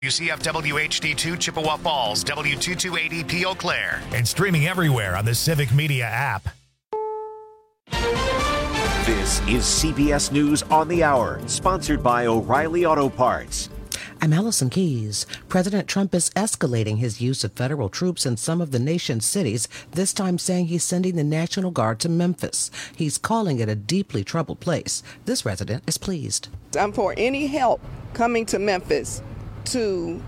UCF WHD2 Chippewa Falls, W228EP Eau Claire. And streaming everywhere on the Civic Media app. This is CBS News on the Hour, sponsored by O'Reilly Auto Parts. I'm Allison Keyes. President Trump is escalating his use of federal troops in some of the nation's cities, this time saying he's sending the National Guard to Memphis. He's calling it a deeply troubled place. This resident is pleased. I'm for any help coming to Memphis to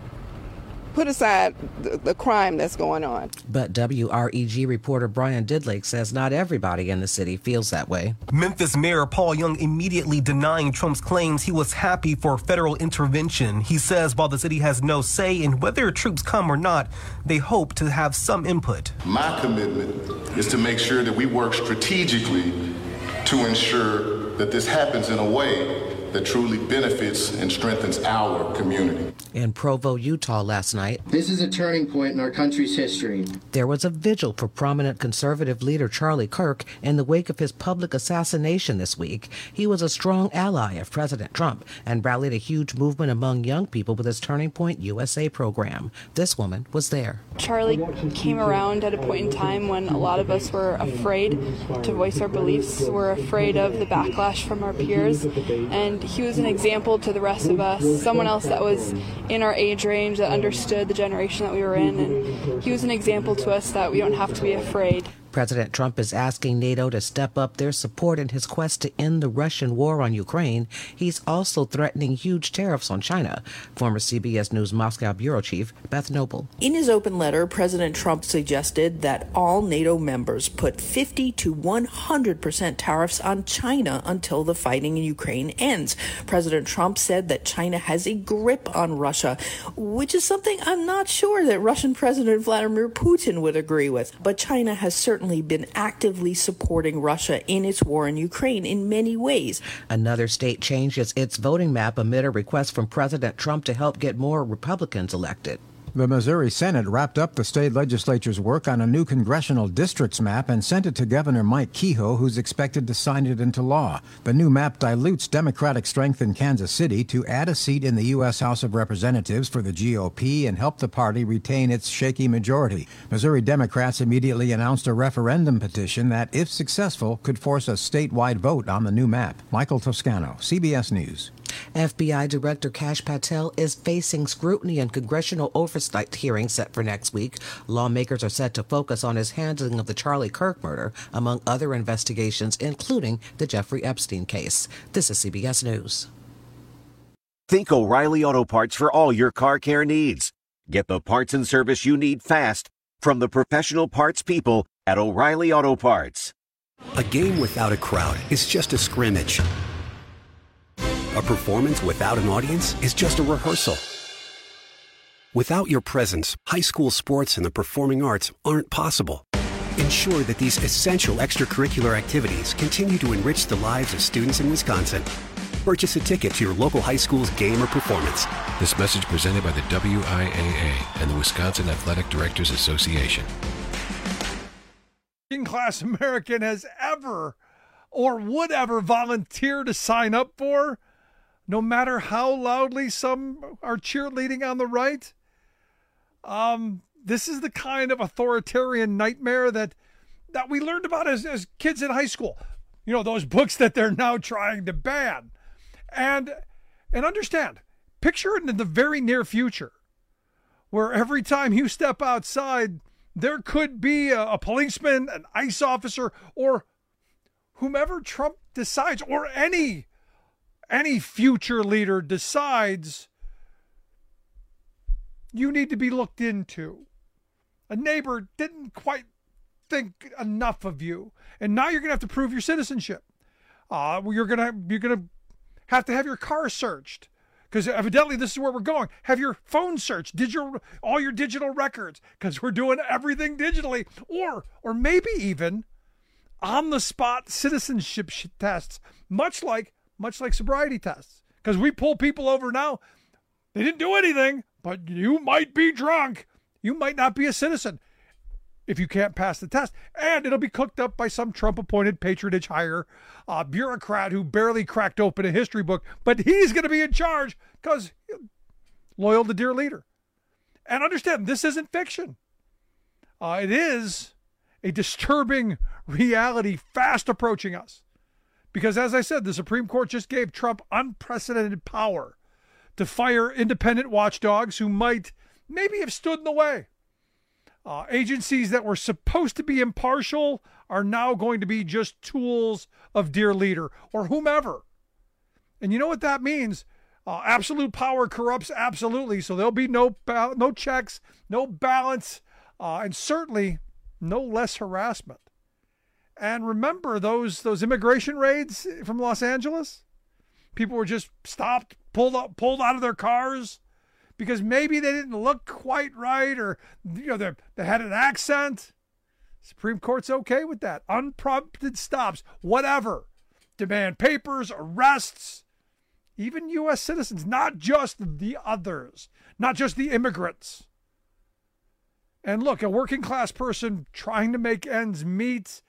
put aside the crime that's going on. But WREG reporter Brian Didlake says not everybody in the city feels that way. Memphis Mayor Paul Young immediately denying Trump's claims he was happy for federal intervention. He says while the city has no say in whether troops come or not, they hope to have some input. My commitment is to make sure that we work strategically to ensure that this happens in a way that truly benefits and strengthens our community. In Provo, Utah last night, this is a turning point in our country's history. There was a vigil for prominent conservative leader Charlie Kirk in the wake of his public assassination this week. He was a strong ally of President Trump and rallied a huge movement among young people with his Turning Point USA program. This woman was there. Charlie came around at a point in time when a lot of us were afraid to voice our beliefs. We're afraid of the backlash from our peers, and he was an example to the rest of us, someone else that was in our age range that understood the generation that we were in, and he was an example to us that we don't have to be afraid. President Trump is asking NATO to step up their support in his quest to end the Russian war on Ukraine. He's also threatening huge tariffs on China. Former CBS News Moscow bureau chief Beth Noble. In his open letter, President Trump suggested that all NATO members put 50 to 100% tariffs on China until the fighting in Ukraine ends. President Trump said that China has a grip on Russia, which is something I'm not sure that Russian President Vladimir Putin would agree with. But China has certainly been actively supporting Russia in its war in Ukraine in many ways. Another state changes its voting map amid a request from President Trump to help get more Republicans elected. The Missouri Senate wrapped up the state legislature's work on a new congressional districts map and sent it to Governor Mike Kehoe, who's expected to sign it into law. The new map dilutes Democratic strength in Kansas City to add a seat in the U.S. House of Representatives for the GOP and help the party retain its shaky majority. Missouri Democrats immediately announced a referendum petition that, if successful, could force a statewide vote on the new map. Michael Toscano, CBS News. FBI Director Kash Patel is facing scrutiny in congressional oversight hearings set for next week. Lawmakers are set to focus on his handling of the Charlie Kirk murder, among other investigations, including the Jeffrey Epstein case. This is CBS News. Think O'Reilly Auto Parts for all your car care needs. Get the parts and service you need fast from the professional parts people at O'Reilly Auto Parts. A game without a crowd is just a scrimmage. A performance without an audience is just a rehearsal. Without your presence, high school sports and the performing arts aren't possible. Ensure that these essential extracurricular activities continue to enrich the lives of students in Wisconsin. Purchase a ticket to your local high school's game or performance. This message presented by the WIAA and the Wisconsin Athletic Directors Association. Class American has ever or would ever volunteer to sign up for, no matter how loudly some are cheerleading on the right. This is the kind of authoritarian nightmare that we learned about as kids in high school. You know, those books that they're now trying to ban. And understand, picture it in the very near future, where every time you step outside, there could be a policeman, an ICE officer, or whomever Trump decides, or any future leader decides you need to be looked into. A neighbor didn't quite think enough of you, and now you're going to have to prove your citizenship. You're going to have to have your car searched, because evidently this is where we're going. Have your phone searched, all your digital records, because we're doing everything digitally, or maybe even on-the-spot citizenship tests, much like sobriety tests. Because we pull people over now, they didn't do anything, but you might be drunk. You might not be a citizen if you can't pass the test. And it'll be cooked up by some Trump-appointed patronage hire bureaucrat who barely cracked open a history book, but he's going to be in charge because loyal to dear leader. And understand, this isn't fiction. It is a disturbing reality fast approaching us. Because as I said, the Supreme Court just gave Trump unprecedented power to fire independent watchdogs who might maybe have stood in the way. Agencies that were supposed to be impartial are now going to be just tools of dear leader or whomever. And you know what that means? Absolute power corrupts absolutely. So there'll be no checks, no balance, and certainly no less harassment. And remember those immigration raids from Los Angeles? People were just stopped, pulled out of their cars because maybe they didn't look quite right, or they had an accent. Supreme Court's okay with that. Unprompted stops, whatever. Demand papers, arrests, even U.S. citizens, not just the others, not just the immigrants. And look, a working class person trying to make ends meet,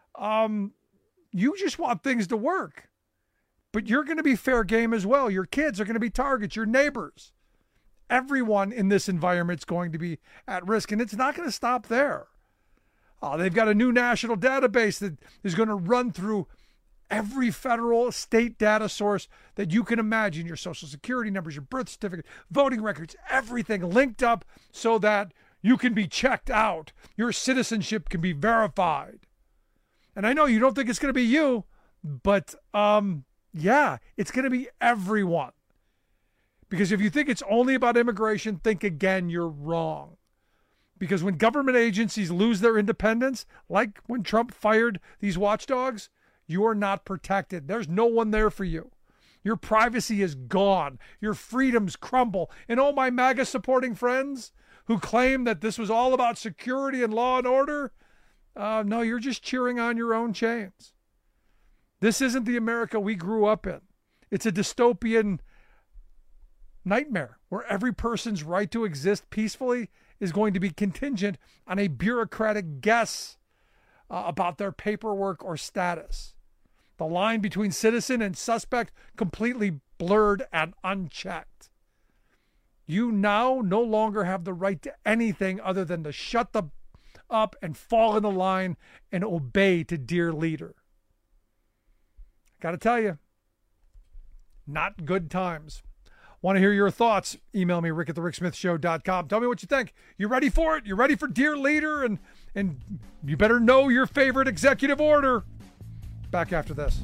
you just want things to work. But you're going to be fair game as well. Your kids are going to be targets, your neighbors. Everyone in this environment is going to be at risk, and it's not going to stop there. They've got a new national database that is going to run through every federal state data source that you can imagine, your social security numbers, your birth certificate, voting records, everything linked up so that you can be checked out. Your citizenship can be verified. And I know you don't think it's going to be you, but yeah, it's going to be everyone. Because if you think it's only about immigration, think again, you're wrong. Because when government agencies lose their independence, like when Trump fired these watchdogs, you are not protected. There's no one there for you. Your privacy is gone. Your freedoms crumble. And all my MAGA supporting friends who claim that this was all about security and law and order, no, you're just cheering on your own chains. This isn't the America we grew up in. It's a dystopian nightmare where every person's right to exist peacefully is going to be contingent on a bureaucratic guess about their paperwork or status. The line between citizen and suspect completely blurred and unchecked. You now no longer have the right to anything other than to shut up and fall in the line and obey to dear leader. Got to tell you, not good times. Want to hear your thoughts? Email me, rick@thericksmithshow.com. Tell me what you think. You ready for it? You ready for dear leader? And you better know your favorite executive order. Back after this.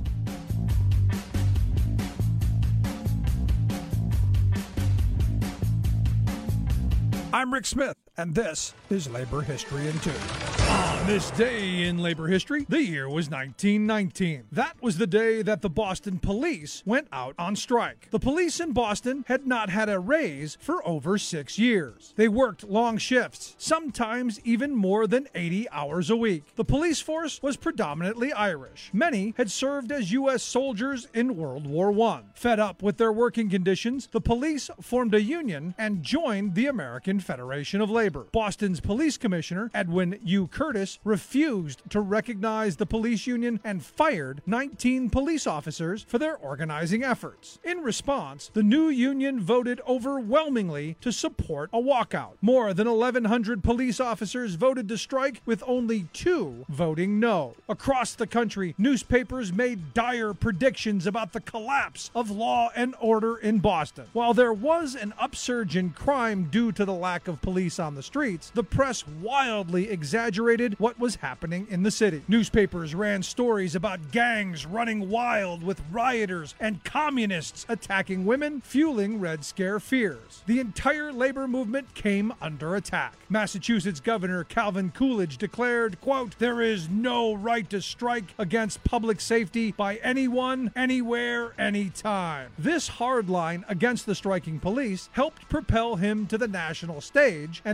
I'm Rick Smith, and this is Labor History in 2. On this day in labor history, the year was 1919. That was the day that the Boston police went out on strike. The police in Boston had not had a raise for over 6 years. They worked long shifts, sometimes even more than 80 hours a week. The police force was predominantly Irish. Many had served as U.S. soldiers in World War I. Fed up with their working conditions, the police formed a union and joined the American Federation of Labor. Boston's police commissioner, Edwin U. Curtis, refused to recognize the police union and fired 19 police officers for their organizing efforts. In response, the new union voted overwhelmingly to support a walkout. More than 1,100 police officers voted to strike, with only 2 voting no. Across the country, newspapers made dire predictions about the collapse of law and order in Boston. While there was an upsurge in crime due to the lack of police on the streets, the press wildly exaggerated what was happening in the city. Newspapers ran stories about gangs running wild with rioters and communists attacking women, fueling Red Scare fears. The entire labor movement came under attack. Massachusetts Governor Calvin Coolidge declared, quote, "There is no right to strike against public safety by anyone, anywhere, anytime." This hard line against the striking police helped propel him to the national stage and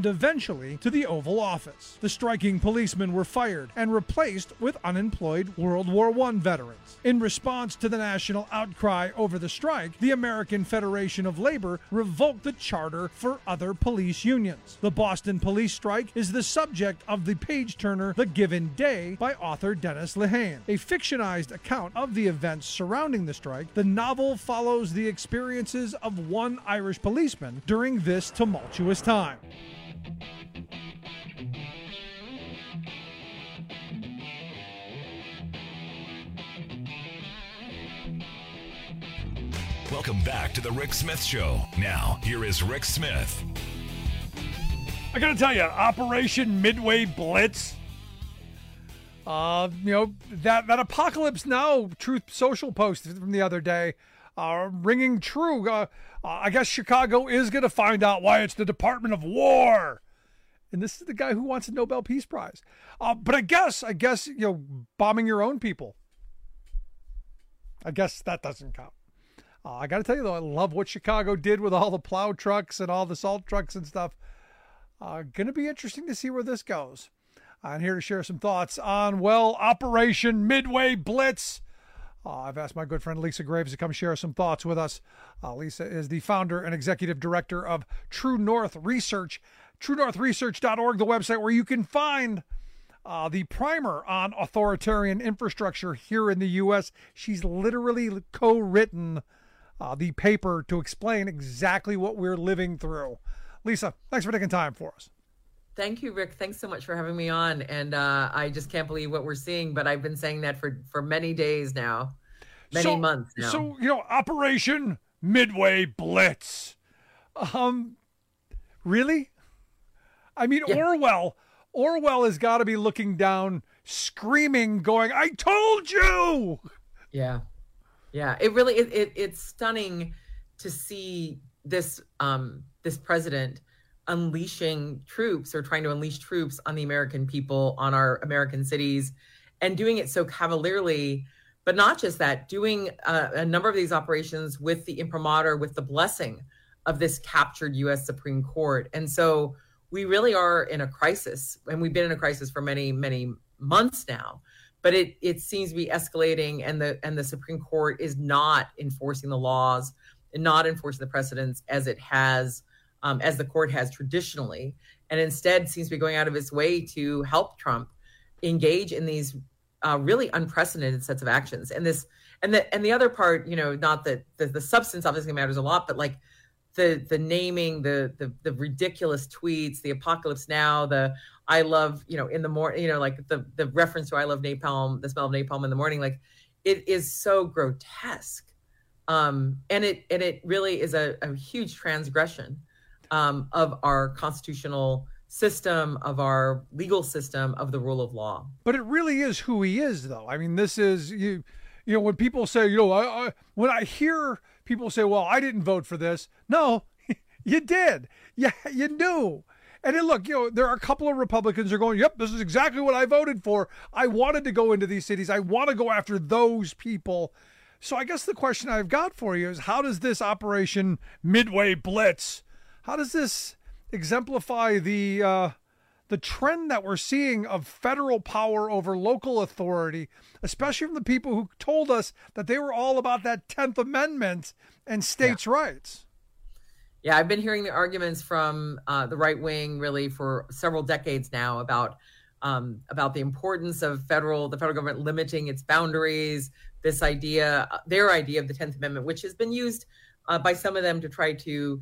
and eventually to the Oval Office. The striking policemen were fired and replaced with unemployed World War I veterans. In response to the national outcry over the strike, the American Federation of Labor revoked the charter for other police unions. The Boston police strike is the subject of the page-turner The Given Day by author Dennis Lehane. A fictionized account of the events surrounding the strike, the novel follows the experiences of one Irish policeman during this tumultuous time. Welcome back to the Rick Smith Show. Now, here is Rick Smith. I gotta tell you, Operation Midway Blitz, that Apocalypse Now Truth Social post from the other day, ringing true. I guess Chicago is going to find out why it's the Department of War. And this is the guy who wants a Nobel Peace Prize. But I guess, bombing your own people, I guess that doesn't count. I got to tell you, though, I love what Chicago did with all the plow trucks and all the salt trucks and stuff. Going to be interesting to see where this goes. I'm here to share some thoughts on, Operation Midway Blitz. I've asked my good friend Lisa Graves to come share some thoughts with us. Lisa is the founder and executive director of True North Research, truenorthresearch.org, the website where you can find the primer on authoritarian infrastructure here in the U.S. She's literally co-written the paper to explain exactly what we're living through. Lisa, thanks for taking time for us. Thank you, Rick. Thanks so much for having me on. And I just can't believe what we're seeing, but I've been saying that for many days now, many months now. So, Operation Midway Blitz. Really? I mean, yeah. Orwell has got to be looking down, screaming, going, I told you! Yeah. Yeah, it really, it's stunning to see this, this president unleashing troops or trying to unleash troops on the American people, on our American cities, and doing it so cavalierly. But not just that, doing a number of these operations with the imprimatur, with the blessing of this captured U.S. Supreme Court. And so we really are in a crisis, and we've been in a crisis for many, many months now. But it seems to be escalating, and the Supreme Court is not enforcing the laws and not enforcing the precedents as it has, as the court has traditionally, and instead seems to be going out of its way to help Trump engage in these really unprecedented sets of actions. And the other part, not that the substance obviously matters a lot, but like the naming, the ridiculous tweets, the Apocalypse Now, the I love, in the morning, like the reference to I love napalm, the smell of napalm in the morning, like it is so grotesque. And it really is a huge transgression of our constitutional system, of our legal system, of the rule of law. But it really is who he is, though. I mean, this is, when people say, when I hear people say, well, I didn't vote for this. No, you did. Yeah, you knew. And then look, there are a couple of Republicans who are going, yep, this is exactly what I voted for. I wanted to go into these cities. I want to go after those people. So I guess the question I've got for you is, how does this Operation Midway Blitz, how does this exemplify the trend that we're seeing of federal power over local authority, especially from the people who told us that they were all about that 10th Amendment and states' rights? Yeah, I've been hearing the arguments from the right wing really for several decades now about the importance of the federal government limiting its boundaries. This idea, their idea of the 10th Amendment, which has been used by some of them to try to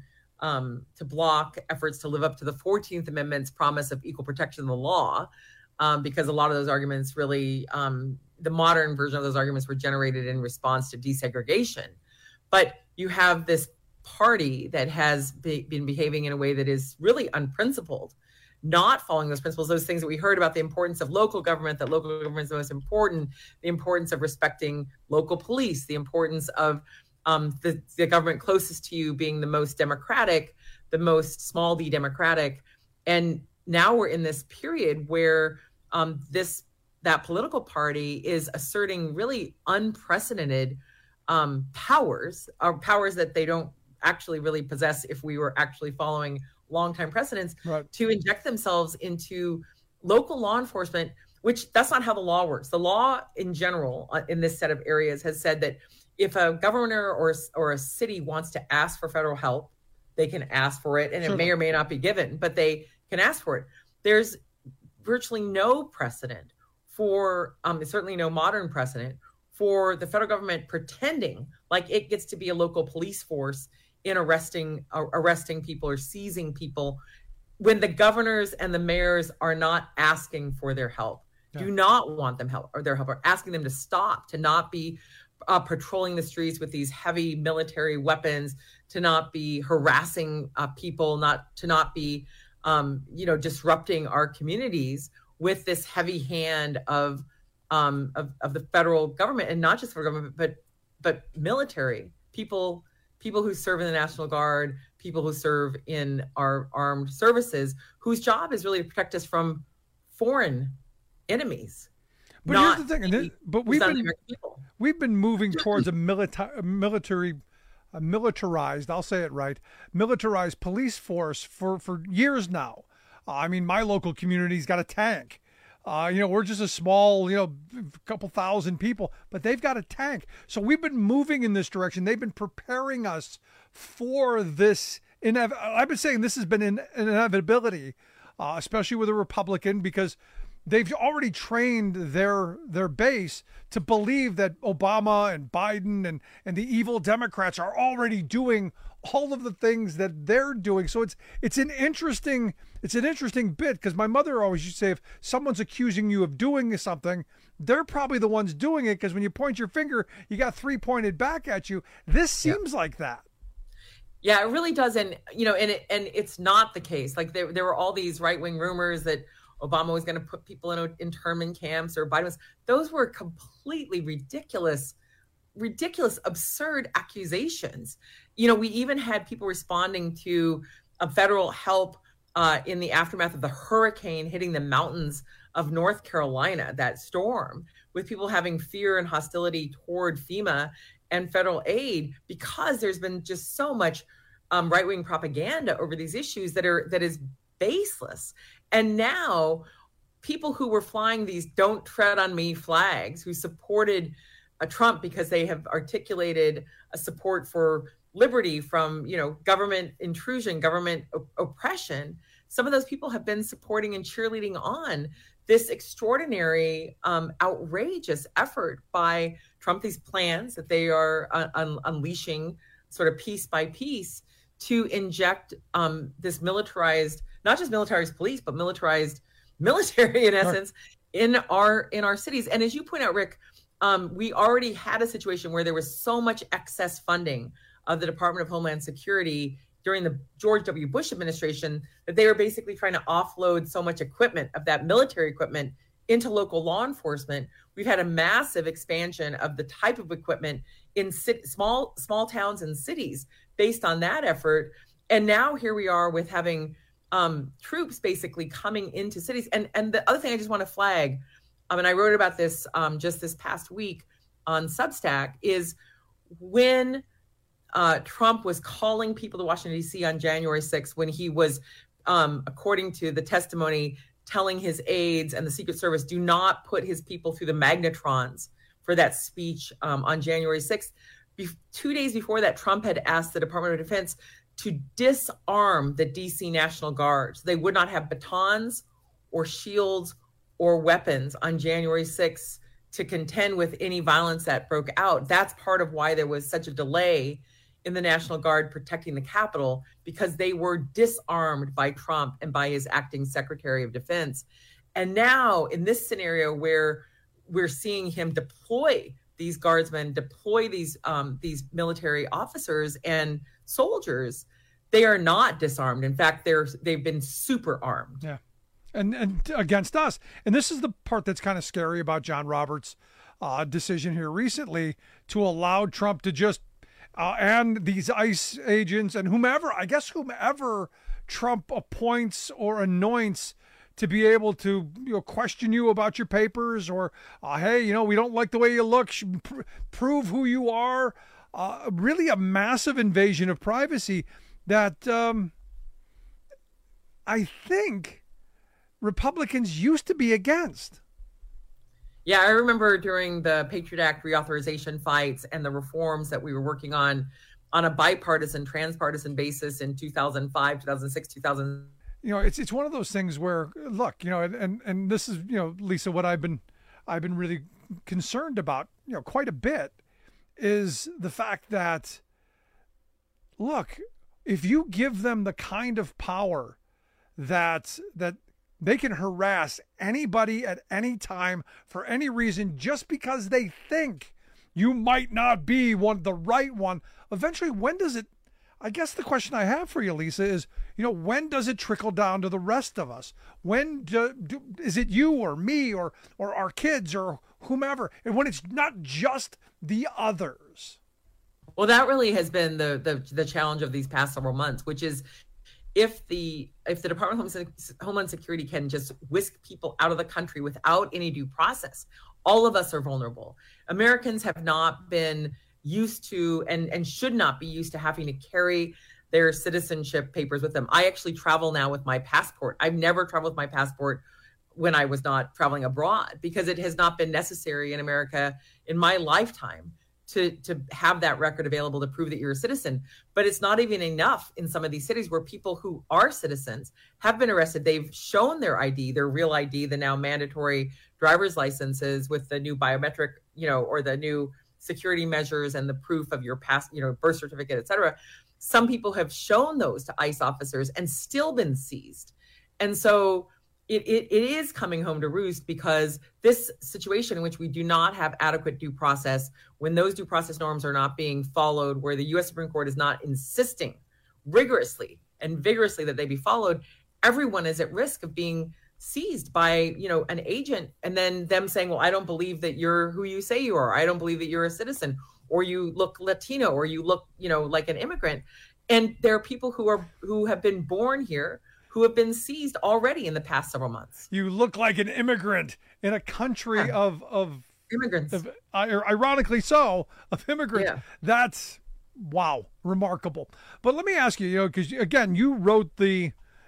block efforts to live up to the 14th Amendment's promise of equal protection of the law, because a lot of those arguments really, the modern version of those arguments were generated in response to desegregation. But you have this party that has been behaving in a way that is really unprincipled, not following those principles, those things that we heard about, the importance of local government, that local government is the most important, the importance of respecting local police, the importance of the government closest to you being the most democratic, the most small d democratic. And now we're in this period where that political party is asserting really unprecedented powers that they don't actually really possess if we were actually following longtime precedents, right, to inject themselves into local law enforcement, which that's not how the law works. The law in general in this set of areas has said that if a governor or a city wants to ask for federal help, they can ask for it, and it may or may not be given, but they can ask for it. There's virtually no precedent for, certainly no modern precedent for the federal government pretending like it gets to be a local police force in arresting people or seizing people when the governors and the mayors are not asking for their help, do not want them help or their help, or asking them to stop, to not be patrolling the streets with these heavy military weapons, to not be harassing people, to not be disrupting our communities with this heavy hand of the federal government, and not just federal government, but military people who serve in the National Guard, people who serve in our armed services, whose job is really to protect us from foreign enemies. But here's the thing, we've been moving towards a militarized, I'll say it right, militarized police force for years now. I mean, my local community's got a tank. We're just a small, couple thousand people, but they've got a tank. So we've been moving in this direction. They've been preparing us for this. I've been saying this has been an inevitability, especially with a Republican, because they've already trained their base to believe that Obama and Biden and the evil Democrats are already doing all of the things that they're doing. So it's an interesting bit, because my mother always used to say, if someone's accusing you of doing something, they're probably the ones doing it, because when you point your finger, you got three pointed back at you. This seems like that. Yeah, it really does. And it's not the case. Like there were all these right-wing rumors that Obama was going to put people in internment camps, or Biden was. Those were completely ridiculous, absurd accusations. We even had people responding to federal help in the aftermath of the hurricane hitting the mountains of North Carolina, that storm, with people having fear and hostility toward FEMA and federal aid, because there's been just so much right-wing propaganda over these issues that is baseless. And now people who were flying these "Don't Tread on Me" flags, who supported Trump because they have articulated a support for liberty from, government intrusion, government oppression, some of those people have been supporting and cheerleading on this extraordinary, outrageous effort by Trump, these plans that they are unleashing sort of piece by piece to inject this militarized, not just militarized police, but militarized military, in essence, in our cities. And as you point out, Rick, we already had a situation where there was so much excess funding of the Department of Homeland Security during the George W. Bush administration that they were basically trying to offload so much equipment, of that military equipment, into local law enforcement. We've had a massive expansion of the type of equipment in small towns and cities based on that effort. And now here we are with having troops basically coming into cities. And the other thing I just want to flag, and I wrote about this just this past week on Substack, is when Trump was calling people to Washington, D.C. on January 6th, when he was, according to the testimony, telling his aides and the Secret Service, do not put his people through the magnetrons for that speech on January 6th. 2 days before that, Trump had asked the Department of Defense to disarm the D.C. National Guard. So they would not have batons or shields or weapons on January 6th to contend with any violence that broke out. That's part of why there was such a delay in the National Guard protecting the Capitol, because they were disarmed by Trump and by his acting Secretary of Defense. And now in this scenario where we're seeing him deploy these guardsmen, deploy these military officers and soldiers, they are not disarmed. In fact, they've been super armed. Yeah. And against us. And this is the part that's kind of scary about John Roberts' decision here recently, to allow Trump to just and these ICE agents and whomever Trump appoints or anoints to be able to question you about your papers, or hey, we don't like the way you look, prove who you are. Really a massive invasion of privacy that I think Republicans used to be against. Yeah, I remember during the Patriot Act reauthorization fights and the reforms that we were working on a bipartisan, transpartisan basis in 2005, 2006, 2000. You know, it's one of those things where, look, you know, and this is, you know, Lisa, what I've been really concerned about, you know, quite a bit is the fact that, look, if you give them the kind of power that they can harass anybody at any time for any reason just because they think you might not be the right one. Eventually, when does it, I guess the question I have for you, Lisa, is, you know, when does it trickle down to the rest of us? When is it you or me or our kids or whomever? And when it's not just the others? Well, that really has been the challenge of these past several months, which is if the Department of Homeland Security can just whisk people out of the country without any due process, all of us are vulnerable. Americans have not been used to and should not be used to having to carry their citizenship papers with them. I actually travel now with my passport. I've never traveled with my passport when I was not traveling abroad because it has not been necessary in America in my lifetime to have that record available to prove that you're a citizen. But it's not even enough in some of these cities where people who are citizens have been arrested. They've shown their ID, their real ID, the now mandatory driver's licenses with the new biometric, you know, or the new security measures and the proof of your past, you know, birth certificate, et cetera. Some people have shown those to ICE officers and still been seized. And so it is coming home to roost because this situation in which we do not have adequate due process, when those due process norms are not being followed, where the U.S. Supreme Court is not insisting rigorously and vigorously that they be followed, everyone is at risk of being seized by, you know, an agent and then them saying, well, I don't believe that you're who you say you are. I don't believe that you're a citizen, or you look Latino, or you look, you know, like an immigrant. And there are people who have been born here who have been seized already in the past several months. You look like an immigrant in a country of immigrants, ironically so, of immigrants. Yeah. That's, wow, remarkable. But let me ask you, you know, because again, you wrote the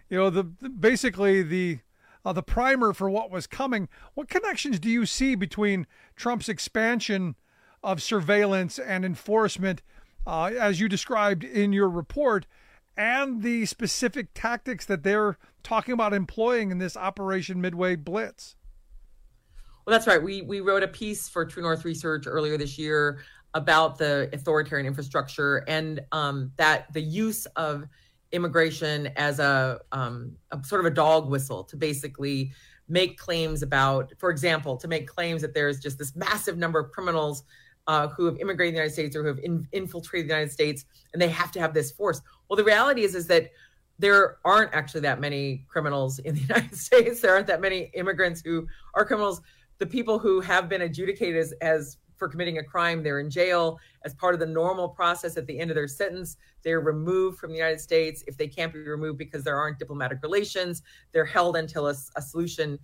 basically the primer for what was coming. What connections do you see between Trump's expansion of surveillance and enforcement, as you described in your report, and the specific tactics that they're talking about employing in this Operation Midway Blitz? Well, that's right. We wrote a piece for True North Research earlier this year about the authoritarian infrastructure and that the use of immigration as a sort of a dog whistle to basically make claims about, for example, to make claims that there's just this massive number of criminals who have immigrated in the United States or who have infiltrated the United States, and they have to have this force. Well, the reality is that there aren't actually that many criminals in the United States. There aren't that many immigrants who are criminals. The people who have been adjudicated as for committing a crime, they're in jail as part of the normal process. At the end of their sentence, they're removed from the United States. If they can't be removed because there aren't diplomatic relations, they're held until a solution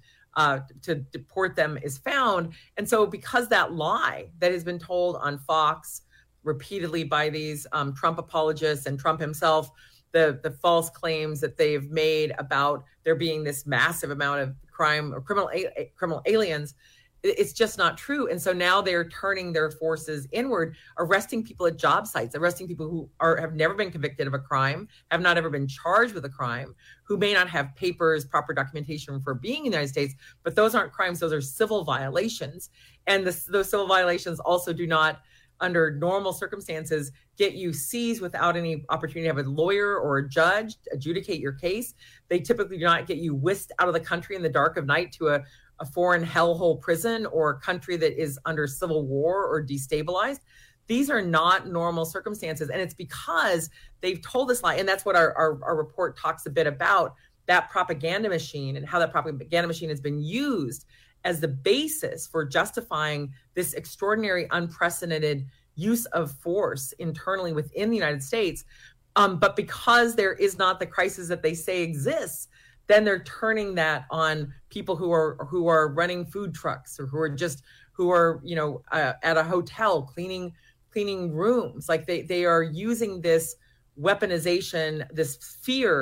to deport them is found. And so because that lie that has been told on Fox repeatedly by these Trump apologists and Trump himself, the false claims that they've made about there being this massive amount of crime or criminal aliens, it's just not true. And so now they're turning their forces inward, arresting people at job sites, arresting people who have never been convicted of a crime, have not ever been charged with a crime, who may not have papers, proper documentation for being in the United States, but those aren't crimes, those are civil violations. And those civil violations also do not, under normal circumstances, get you seized without any opportunity to have a lawyer or a judge adjudicate your case. They typically do not get you whisked out of the country in the dark of night to a foreign hellhole prison or a country that is under civil war or destabilized. These are not normal circumstances. And it's because they've told this lie. And that's what our report talks a bit about, that propaganda machine and how that propaganda machine has been used as the basis for justifying this extraordinary, unprecedented use of force internally within the United States. But because there is not the crisis that they say exists, then they're turning that on people who are running food trucks or who are at a hotel cleaning rooms. Like they are using this weaponization, this fear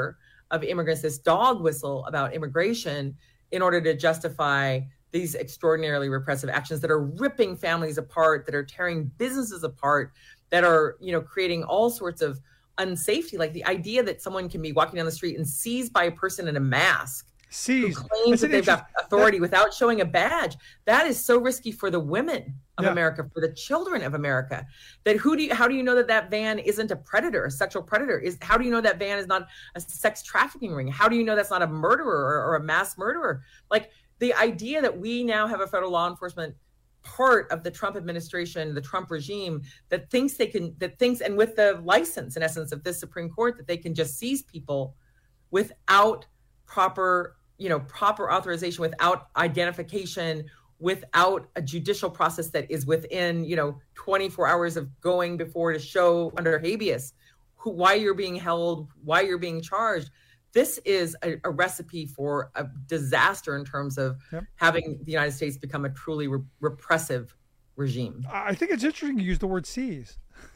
of immigrants, this dog whistle about immigration in order to justify these extraordinarily repressive actions that are ripping families apart, that are tearing businesses apart, that are, creating all sorts of unsafety. Like the idea that someone can be walking down the street and seized by a person in a mask who claims that they've got authority without showing a badge. That is so risky for the women of America, for the children of America. That how do you know that van isn't a predator, a sexual predator? How do you know that van is not a sex trafficking ring? How do you know that's not a murderer or a mass murderer? Like the idea that we now have a federal law enforcement part of the Trump administration, the Trump regime, that thinks, and with the license, in essence, of this Supreme Court, that they can just seize people without proper authorization, without identification, without a judicial process that is within, 24 hours of going before to show under habeas why you're being held, why you're being charged. This is a recipe for a disaster in terms of having the United States become a truly repressive regime. I think it's interesting you use the word seize.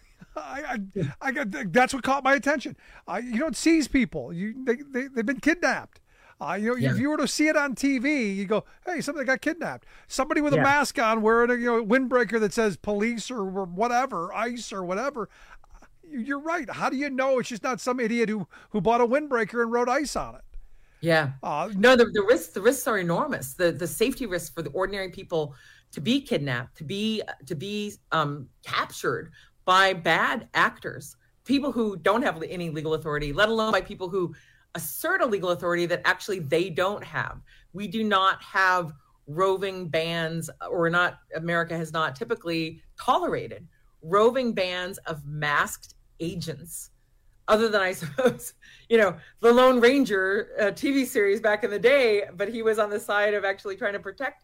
That's what caught my attention. You don't seize people. They've been kidnapped. If you were to see it on TV, you go, hey, somebody got kidnapped. Somebody with a mask on wearing a windbreaker that says police or whatever, ICE or whatever. You're right. How do you know it's just not some idiot who bought a windbreaker and wrote ICE on it? Yeah. No, the risks are enormous. The safety risks for the ordinary people to be kidnapped, to be captured by bad actors, people who don't have any legal authority, let alone by people who assert a legal authority that actually they don't have. We do not have roving bands, America has not typically tolerated roving bands of masked agents, other than, I suppose, the Lone Ranger TV series back in the day, but he was on the side of actually trying to protect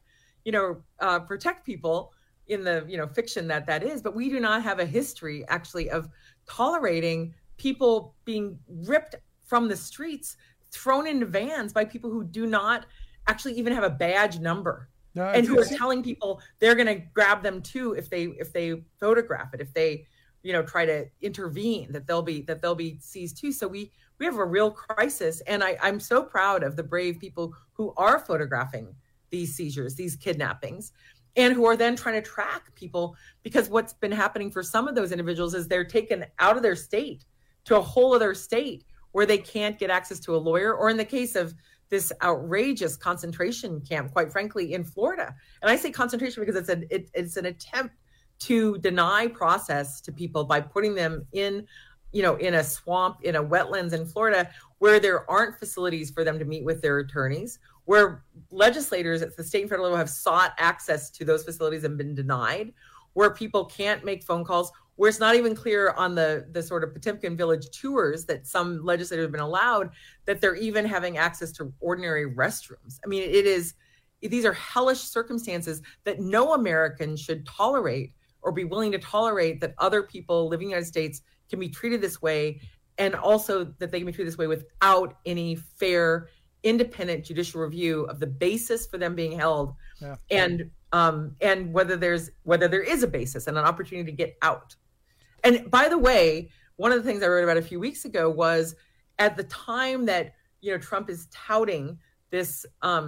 people in the, fiction that is. But we do not have a history actually of tolerating people being ripped from the streets, thrown into vans by people who do not actually even have a badge number. And who are telling people they're going to grab them too if they photograph it, if they try to intervene, that they'll be seized too. So we have a real crisis, and I'm so proud of the brave people who are photographing these seizures, these kidnappings, and who are then trying to track people, because what's been happening for some of those individuals is they're taken out of their state to a whole other state where they can't get access to a lawyer, or in the case of this outrageous concentration camp, quite frankly, in Florida. And I say concentration because it's an attempt to deny process to people by putting them in a swamp, in a wetlands in Florida, where there aren't facilities for them to meet with their attorneys, where legislators at the state and federal level have sought access to those facilities and been denied, where people can't make phone calls, where it's not even clear on the sort of Potemkin Village tours that some legislators have been allowed that they're even having access to ordinary restrooms. I mean, these are hellish circumstances that no American should tolerate or be willing to tolerate, that other people living in the United States can be treated this way, and also that they can be treated this way without any fair, independent judicial review of the basis for them being held, and whether there is a basis and an opportunity to get out. And by the way, one of the things I wrote about a few weeks ago was, at the time that Trump is touting this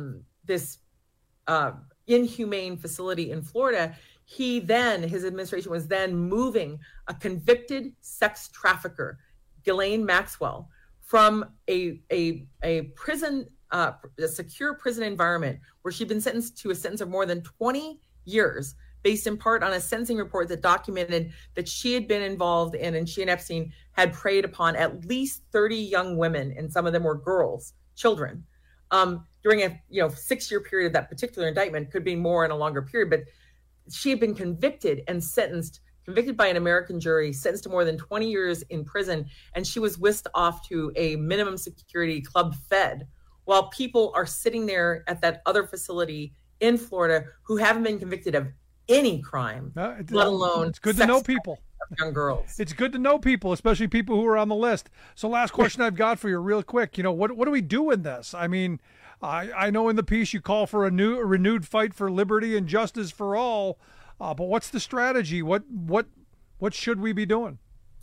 inhumane facility in Florida, his administration was then moving a convicted sex trafficker, Ghislaine Maxwell, from a prison, a secure prison environment where she'd been sentenced to a sentence of more than 20 years, based in part on a sentencing report that documented that she had been involved in, and she and Epstein had preyed upon at least 30 young women, and some of them were girls, children, during a 6-year period of that particular indictment. Could be more in a longer period, but she had been convicted by an American jury, sentenced to more than 20 years in prison, and she was whisked off to a minimum security Club Fed, while people are sitting there at that other facility in Florida who haven't been convicted of any crime, let alone it's good to know people. Young girls. It's good to know people, especially people who are on the list. So last question I've got for you real quick. What do we do in this? I mean, I know in the piece you call for a renewed fight for liberty and justice for all, but what's the strategy? What should we be doing?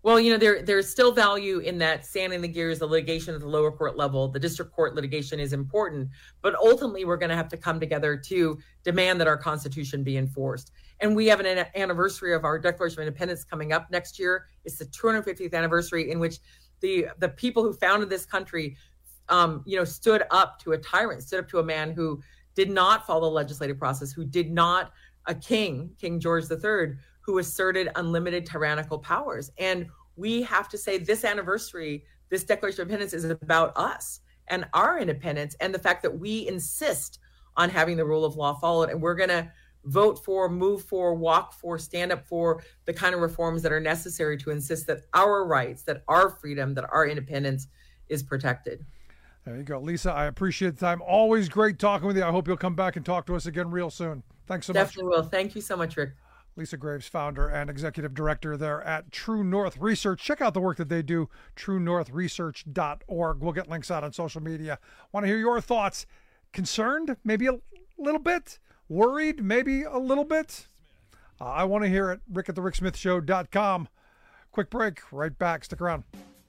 Well, there's still value in that sanding the gears, the litigation at the lower court level. The district court litigation is important, but ultimately we're going to have to come together to demand that our Constitution be enforced. And we have an anniversary of our Declaration of Independence coming up next year. It's the 250th anniversary in which the people who founded this country, stood up to a tyrant, stood up to a man who did not follow the legislative process, who did not, King George III, who asserted unlimited tyrannical powers. And we have to say this anniversary, this Declaration of Independence is about us and our independence and the fact that we insist on having the rule of law followed. And we're going to vote for, move for, walk for, stand up for the kind of reforms that are necessary to insist that our rights, that our freedom, that our independence is protected. There you go. Lisa, I appreciate the time. Always great talking with you. I hope you'll come back and talk to us again real soon. Thanks so much. Definitely will. Thank you so much, Rick. Lisa Graves, founder and executive director there at True North Research. Check out the work that they do, truenorthresearch.org. We'll get links out on social media. Want to hear your thoughts? Concerned? Maybe a little bit? Worried? Maybe a little bit? I want to hear it. Rick at thericksmithshow.com. Quick break. Right back. Stick around.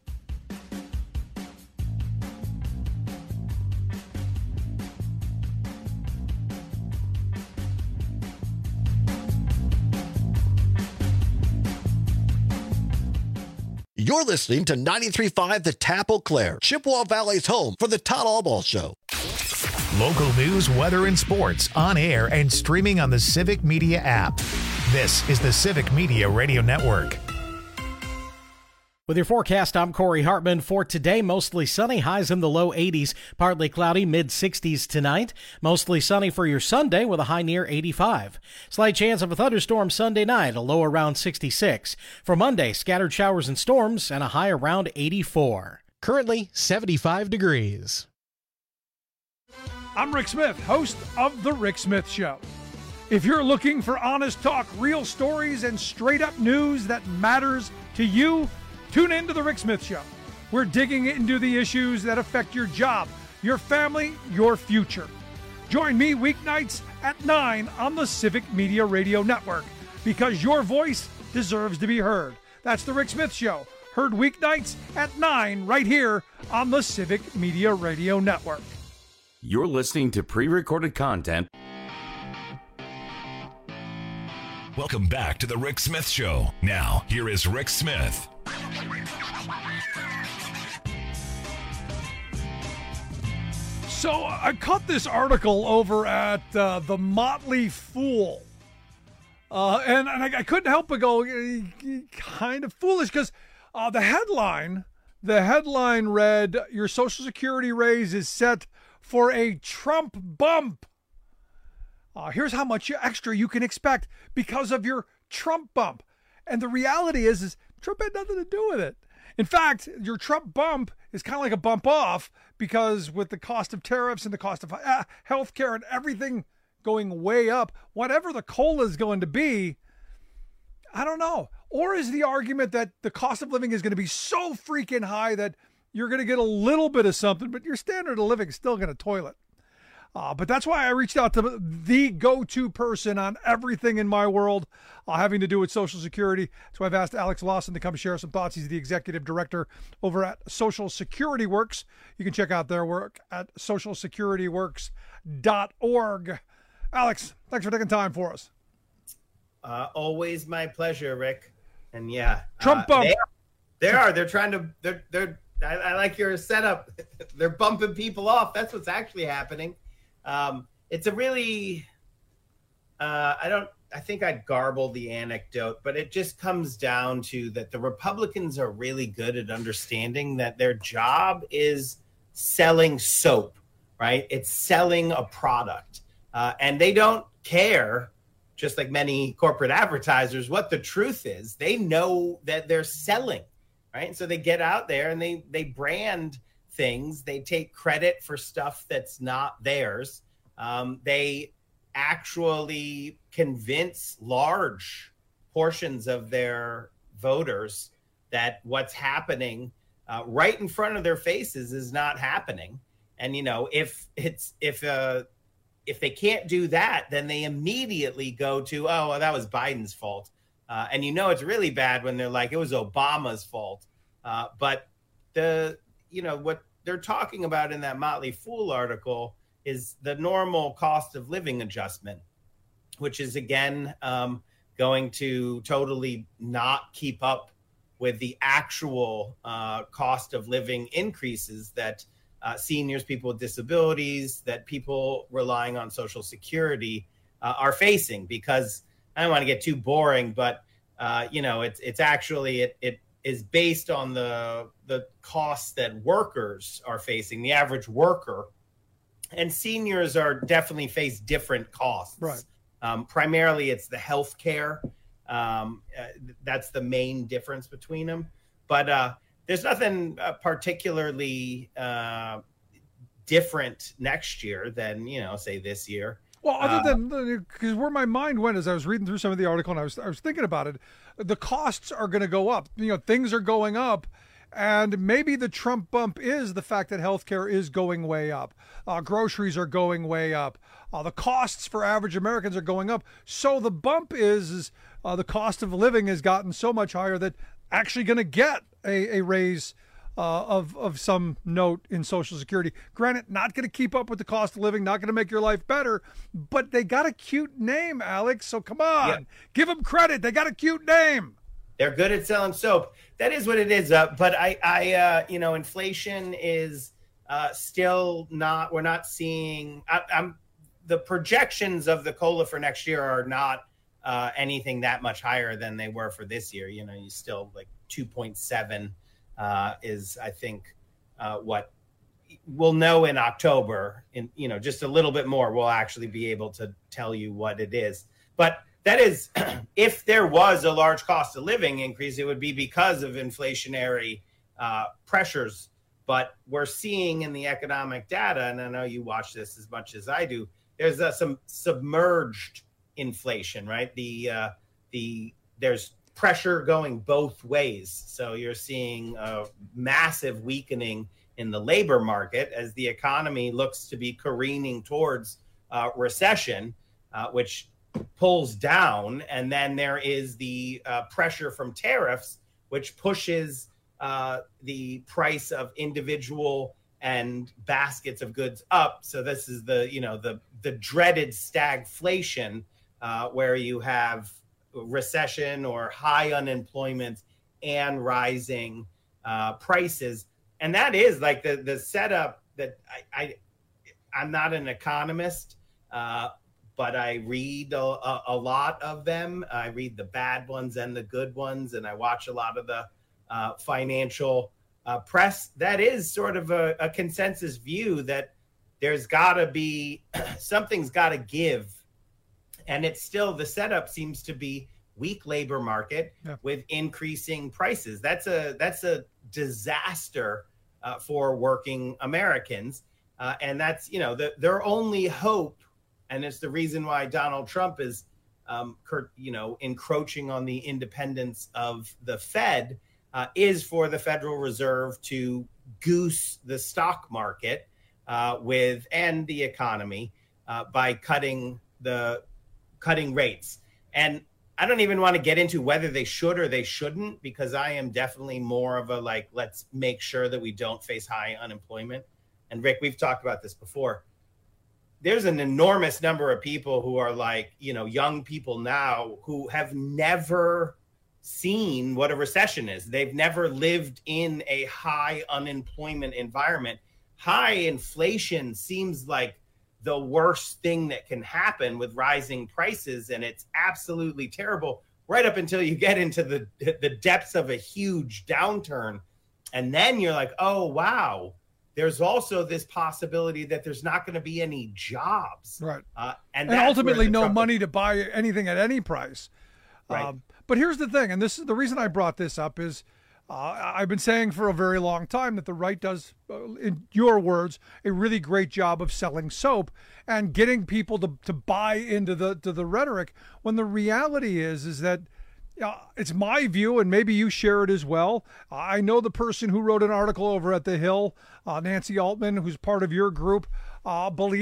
You're listening to 93.5 The Tap Eau Claire, Chippewa Valley's home for the Todd Albaugh Show. Local news, weather, and sports on air and streaming on the Civic Media app. This is the Civic Media Radio Network. With your forecast, I'm Corey Hartman. For today, mostly sunny, highs in the low 80s, partly cloudy, mid-60s tonight. Mostly sunny for your Sunday with a high near 85. Slight chance of a thunderstorm Sunday night, a low around 66. For Monday, scattered showers and storms and a high around 84. Currently 75 degrees. I'm Rick Smith, host of The Rick Smith Show. If you're looking for honest talk, real stories, and straight-up news that matters to you, tune in to The Rick Smith Show. We're digging into the issues that affect your job, your family, your future. Join me weeknights at 9 on the Civic Media Radio Network, because your voice deserves to be heard. That's The Rick Smith Show, heard weeknights at 9 right here on the Civic Media Radio Network. You're listening to pre-recorded content. Welcome back to The Rick Smith Show. Now, here is Rick Smith. So I caught this article over at The Motley Fool. And I couldn't help but go kind of foolish because the headline read, "Your Social Security raise is set for a Trump bump. Here's how much extra you can expect because of your Trump bump." And the reality is Trump had nothing to do with it. In fact, your Trump bump is kind of like a bump off, because with the cost of tariffs and the cost of health care and everything going way up, whatever the COLA is going to be, I don't know. Or is the argument that the cost of living is going to be so freaking high that you're going to get a little bit of something, but your standard of living is still going to toilet? But that's why I reached out to the go-to person on everything in my world having to do with Social Security. So I've asked Alex Lawson to come share some thoughts. He's the executive director over at Social Security Works. You can check out their work at socialsecurityworks.org. Alex, thanks for taking time for us. Always my pleasure, Rick. And yeah, Trump bump. They're trying to. I like your setup. They're bumping people off. That's what's actually happening. It's a really, I think I'd garble the anecdote, but it just comes down to that the Republicans are really good at understanding that their job is selling soap, right? It's selling a product. And they don't care, just like many corporate advertisers, what the truth is. They know that they're selling, right? And so they get out there and they brand things. They take credit for stuff that's not theirs. They actually convince large portions of their voters that what's happening right in front of their faces is not happening. And, you know, if they can't do that, then they immediately go to, oh, well, that was Biden's fault. And it's really bad when they're like, it was Obama's fault. But what they're talking about in that Motley Fool article is the normal cost of living adjustment, which is, again, going to totally not keep up with the actual cost of living increases that seniors, people with disabilities, that people relying on Social Security are facing. Because I don't want to get too boring, but it's actually it is based on the costs that workers are facing, the average worker, and seniors are definitely face different costs. Right. Primarily, it's the health care. That's the main difference between them. But there's nothing particularly different next year than, say this year. Well, other than because where my mind went as I was reading through some of the article and I was thinking about it, the costs are going to go up. Things are going up. And maybe the Trump bump is the fact that healthcare is going way up. Groceries are going way up. The costs for average Americans are going up. So the bump is the cost of living has gotten so much higher that actually going to get a raise of some note in Social Security. Granted, not going to keep up with the cost of living, not going to make your life better, but they got a cute name, Alex. So come on, give them credit. They got a cute name. They're good at selling soap. That is what it is. But I inflation is still not. We're not seeing. The projections of the COLA for next year are not anything that much higher than they were for this year. You still like 2.7 is, I think, what we'll know in October. In just a little bit more, we'll actually be able to tell you what it is. But that is, if there was a large cost of living increase, it would be because of inflationary pressures. But we're seeing in the economic data, and I know you watch this as much as I do, there's some submerged inflation, right? There's pressure going both ways. So you're seeing a massive weakening in the labor market as the economy looks to be careening towards recession, which pulls down, and then there is the pressure from tariffs, which pushes the price of individual and baskets of goods up. So this is the dreaded stagflation, where you have recession or high unemployment and rising prices, and that is like the setup that I'm not an economist. But I read a lot of them. I read the bad ones and the good ones, and I watch a lot of the financial press. That is sort of a consensus view that there's got to be something's got to give, and it's still the setup seems to be weak labor market with increasing prices. That's a disaster for working Americans, and that's their only hope. And it's the reason why Donald Trump is, encroaching on the independence of the Fed, is for the Federal Reserve to goose the stock market and the economy by cutting rates. And I don't even want to get into whether they should or they shouldn't, because I am definitely more of a let's make sure that we don't face high unemployment. And Rick, we've talked about this before. There's an enormous number of people who are young people now who have never seen what a recession is. They've never lived in a high unemployment environment. High inflation seems like the worst thing that can happen with rising prices, and it's absolutely terrible right up until you get into the depths of a huge downturn. And then you're like, oh, wow. There's also this possibility that there's not going to be any jobs. Right. And ultimately no money to buy anything at any price. Right. But here's the thing, and this is the reason I brought this up is I've been saying for a very long time that the right does, in your words, a really great job of selling soap and getting people to buy into the rhetoric, when the reality is that it's my view, and maybe you share it as well. I know the person who wrote an article over at The Hill, Nancy Altman, who's part of your group, believes it.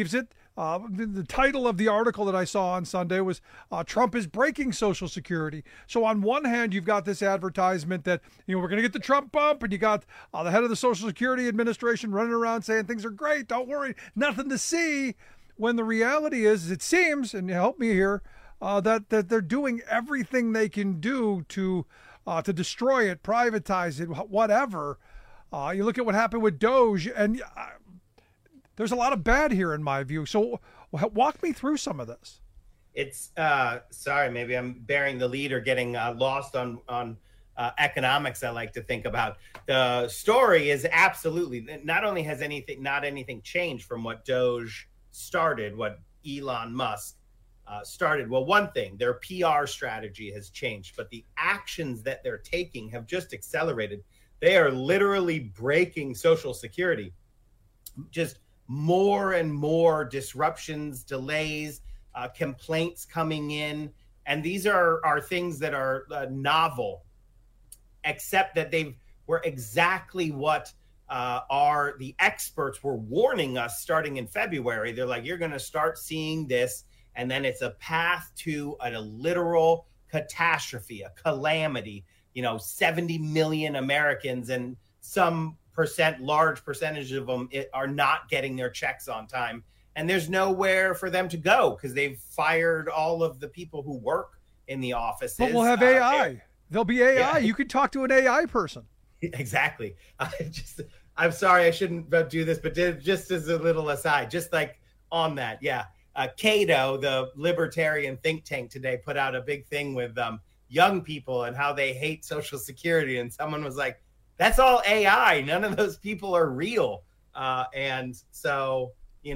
The title of the article that I saw on Sunday was Trump is breaking Social Security. So on one hand, you've got this advertisement that, we're going to get the Trump bump, and you got the head of the Social Security Administration running around saying things are great, don't worry, nothing to see. When the reality is, it seems, and help me here, that they're doing everything they can do to destroy it, privatize it, whatever. You look at what happened with Doge, and there's a lot of bad here in my view. So walk me through some of this. It's sorry, maybe I'm bearing the lead or getting lost on economics. I like to think about. The story is absolutely not only has anything changed from what Doge started, what Elon Musk started. Well, one thing, their PR strategy has changed, but the actions that they're taking have just accelerated. They are literally breaking Social Security. Just more and more disruptions, delays, complaints coming in. And these are things that are novel, except that they were exactly what the experts were warning us starting in February. They're like, you're going to start seeing this, and then it's a path to a literal catastrophe, a calamity. 70 million Americans and some large percentage of them are not getting their checks on time. And there's nowhere for them to go because they've fired all of the people who work in the offices. But we'll have AI. There'll be AI. Yeah. You could talk to an AI person. Exactly. I'm sorry, I shouldn't do this, but just as a little aside, just like on that. Yeah. Cato, the libertarian think tank today, put out a big thing with young people and how they hate Social Security. And someone was like, that's all AI. None of those people are real. And so,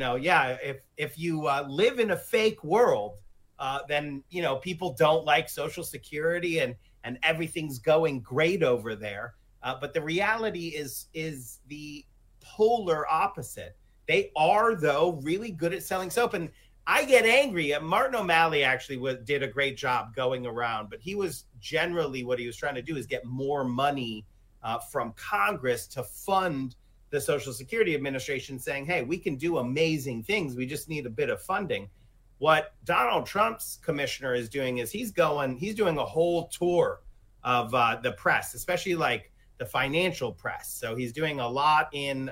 if you live in a fake world, then, people don't like Social Security and everything's going great over there. But the reality is the polar opposite. They are, though, really good at selling soap. And I get angry. Martin O'Malley actually did a great job going around, but he was generally what he was trying to do is get more money from Congress to fund the Social Security Administration, saying, hey, we can do amazing things. We just need a bit of funding. What Donald Trump's commissioner is doing is he's doing a whole tour of the press, especially like the financial press. So he's doing a lot in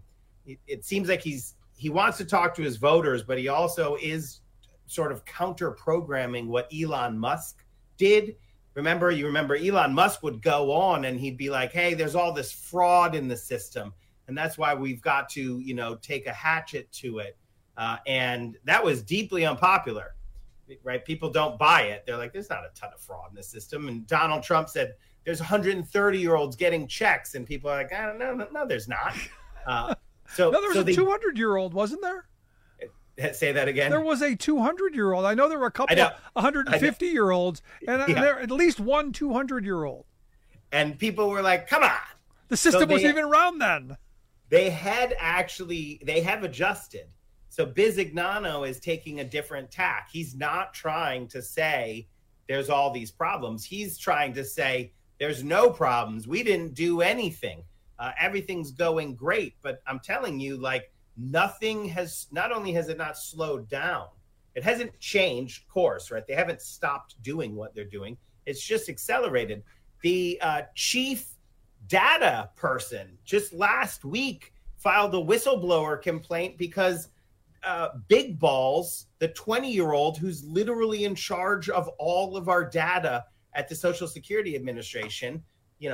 it seems like he wants to talk to his voters, but he also is sort of counter programming what Elon Musk did. You remember Elon Musk would go on and he'd be like, hey, there's all this fraud in the system. And that's why we've got to, take a hatchet to it. And that was deeply unpopular, right? People don't buy it. They're like, there's not a ton of fraud in the system. And Donald Trump said, there's 130-year-olds getting checks. And people are like, no, there's not. There was a 200-year-old, wasn't there? Say that again. There was a 200-year-old. I know there were a couple of 150-year-olds, and there at least one 200-year-old. And people were like, come on. The system wasn't even around then. They have adjusted. So Bizignano is taking a different tack. He's not trying to say there's all these problems. He's trying to say there's no problems. We didn't do anything. Everything's going great. But I'm telling you, not only has it not slowed down, it hasn't changed course, right? They haven't stopped doing what they're doing. It's just accelerated. The chief data person just last week filed a whistleblower complaint because Big Balls, the 20-year-old who's literally in charge of all of our data at the Social Security Administration,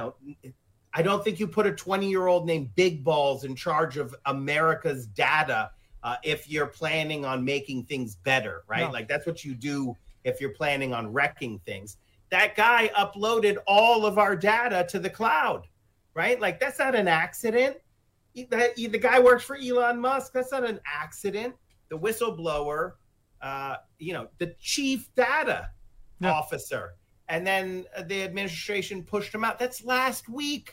I don't think you put a 20-year-old named Big Balls in charge of America's data if you're planning on making things better, right? No. That's what you do if you're planning on wrecking things. That guy uploaded all of our data to the cloud, right? That's not an accident. The guy works for Elon Musk. That's not an accident. The whistleblower, the chief data officer. And then the administration pushed him out. That's last week.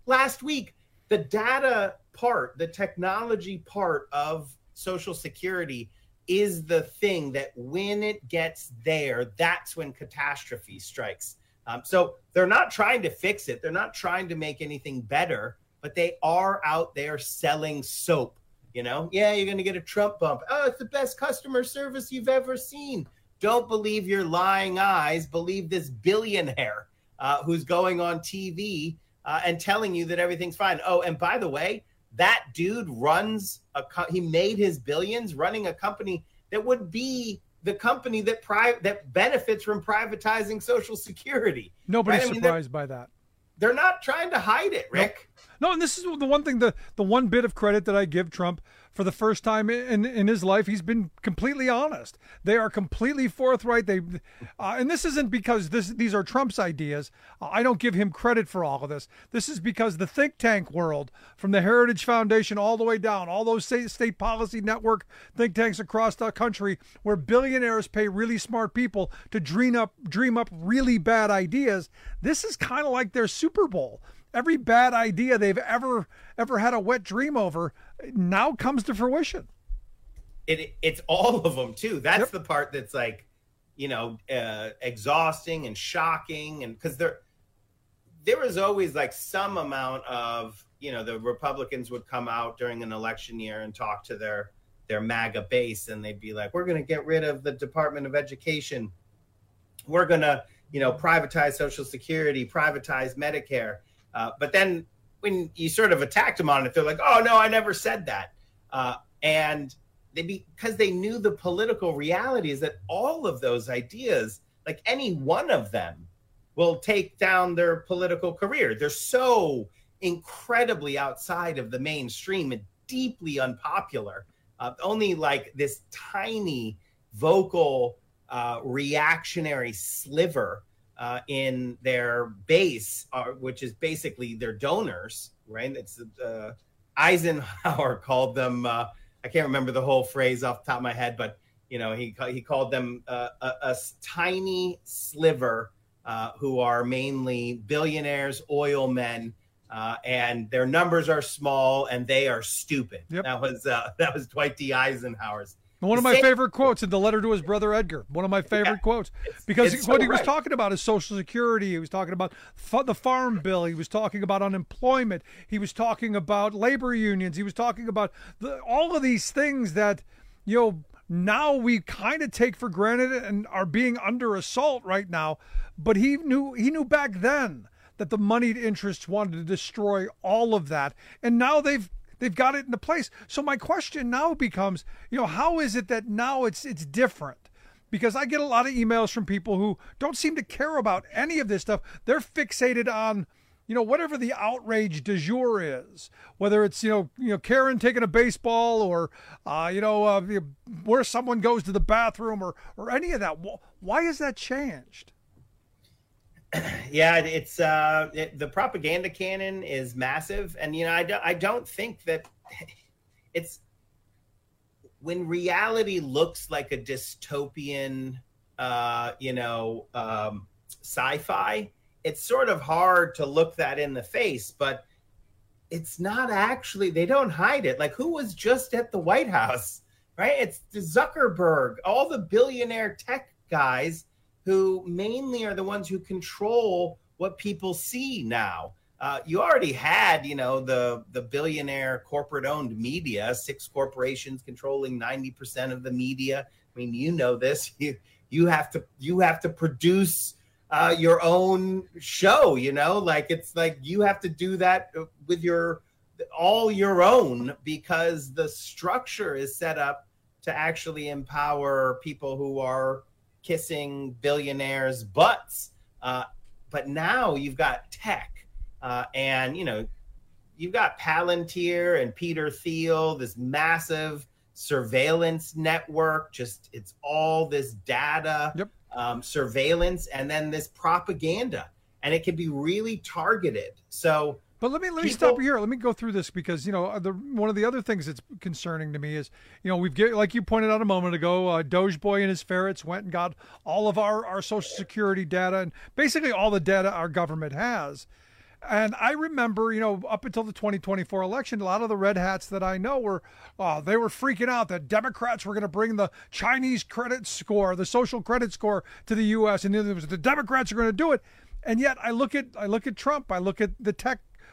The data part, the technology part of Social Security is the thing that when it gets there, that's when catastrophe strikes. So they're not trying to fix it. They're not trying to make anything better, but they are out there selling soap. Yeah, you're going to get a Trump bump. Oh, it's the best customer service you've ever seen. Don't believe your lying eyes. Believe this billionaire who's going on TV and telling you that everything's fine. Oh, and by the way, that dude runs he made his billions running a company that would be the company that benefits from privatizing Social Security. Nobody's surprised by that. They're not trying to hide it, Rick. No, and this is the one thing, the one bit of credit that I give Trump. For the first time in his life, he's been completely honest. They are completely forthright. And this isn't because these are Trump's ideas. I don't give him credit for all of this. This is because the think tank world, from the Heritage Foundation all the way down, all those state policy network think tanks across the country, where billionaires pay really smart people to dream up really bad ideas. This is kind of like their Super Bowl. Every bad idea they've ever had a wet dream over now comes to fruition. It's all of them too. That's the part that's like, exhausting and shocking, and because there was always like some amount of, the Republicans would come out during an election year and talk to their MAGA base, and they'd be like, we're going to get rid of the Department of Education. We're going to, privatize Social Security, privatize Medicare. But then when you sort of attacked them on it, they're like, oh, no, I never said that. And because they knew the political reality is that all of those ideas, like any one of them, will take down their political career. They're so incredibly outside of the mainstream and deeply unpopular. Only like this tiny vocal reactionary sliver in their base, which is basically their donors, right? It's Eisenhower called them. I can't remember the whole phrase off the top of my head, but he called them a tiny sliver who are mainly billionaires, oil men, and their numbers are small and they are stupid. Yep. That was Dwight D. Eisenhower's. One of my favorite quotes in the letter to his brother Edgar. One of my favorite quotes, because what he was talking about is Social Security. He was talking about the Farm Bill. He was talking about unemployment. He was talking about labor unions. He was talking about all of these things that, now we kind of take for granted and are being under assault right now. But he knew back then that the moneyed interests wanted to destroy all of that, and now they've got it into place. So my question now becomes, how is it that now it's different? Because I get a lot of emails from people who don't seem to care about any of this stuff. They're fixated on, whatever the outrage du jour is, whether it's, Karen taking a baseball or, where someone goes to the bathroom or any of that. Why has that changed? Yeah, it's the propaganda cannon is massive, and I don't think that it's when reality looks like a dystopian, sci-fi. It's sort of hard to look that in the face, but it's not actually. They don't hide it. Like, who was just at the White House, right? It's Zuckerberg, all the billionaire tech guys who mainly are the ones who control what people see now. You already had, the billionaire corporate-owned media, 6 corporations controlling 90% of the media. I mean, this. You have to produce your own show. It's like you have to do that with all your own, because the structure is set up to actually empower people who are kissing billionaires' butts. But now you've got tech, and you've got Palantir and Peter Thiel, this massive surveillance network. It's all this data, surveillance, and then this propaganda, and it can be really targeted. So, but let me stop here. Let me go through this, because one of the other things that's concerning to me is we've like you pointed out a moment ago, Doge Boy and his ferrets went and got all of our Social Security data and basically all the data our government has. And I remember, up until the 2024 election, a lot of the red hats that I know were freaking out that Democrats were going to bring the Chinese credit score, the social credit score, to the U.S. and the Democrats are going to do it. And yet I look at Trump, I look at the tech